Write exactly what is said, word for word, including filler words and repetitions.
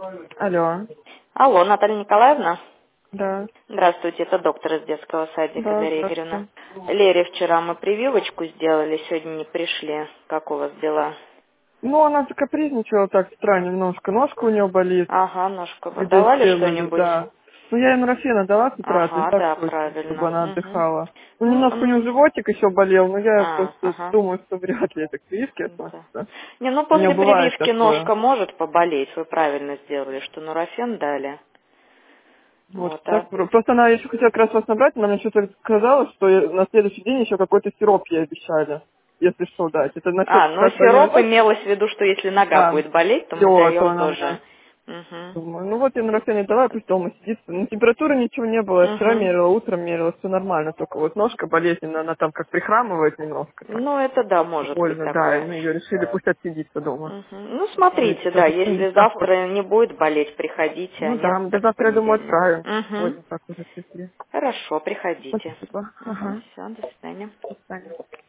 Алло. Алло, Наталья Николаевна? Да. Здравствуйте, это доктор из детского садика Да, Дарья Игоревна. здравствуйте. Лере вчера мы прививочку сделали, сегодня не пришли. Как у вас дела? Ну, она закапризничала так странно немножко. Ножка у нее болит. Ага, ножку. Вы Где давали сделали, что-нибудь? да. Ну, я ей нурофена дала с утра, Ага, да, дезинфекцию, чтобы правильно. она Мгм. отдыхала. Ну, Ну, немножко у нее м, животик еще болел, но я а, просто ага. думаю, что вряд ли это к прививке Да. относится. Не, ну У нее после бывает прививки такое. ножка может поболеть. Вы правильно сделали, что нурофен дали. Вот Вот так. так. про- Просто она еще хотела как раз вас набрать, она мне что-то сказала, что я- на следующий день еще какой-то сироп ей обещали. Если что дать. Это насчет А, ну как-то не сироп разок? имелось в виду, что если нога А, будет болеть, то мы все, то даем она мне... тоже. Угу. Думаю, ну вот я на растение дала, пусть дома сидит. Ну, температуры ничего не было. Я вчера Угу. мерила, утром мерила, все нормально. Только вот ножка болезненная, она там как прихрамывает немножко. Так. Ну, это да, может быть Больно, да. И такое. мы ее решили, пусть отсидится дома. Мгм. Ну, Видите, смотрите, да, даже с ним если дискомфорт. завтра не будет болеть, приходите, а Ну нет, да, до так в завтра, я думаю, понедельник. отправим. Угу. Сегодня так уже пришли. Хорошо, приходите. Спасибо. Угу. Ага. Все, до свидания. До свидания.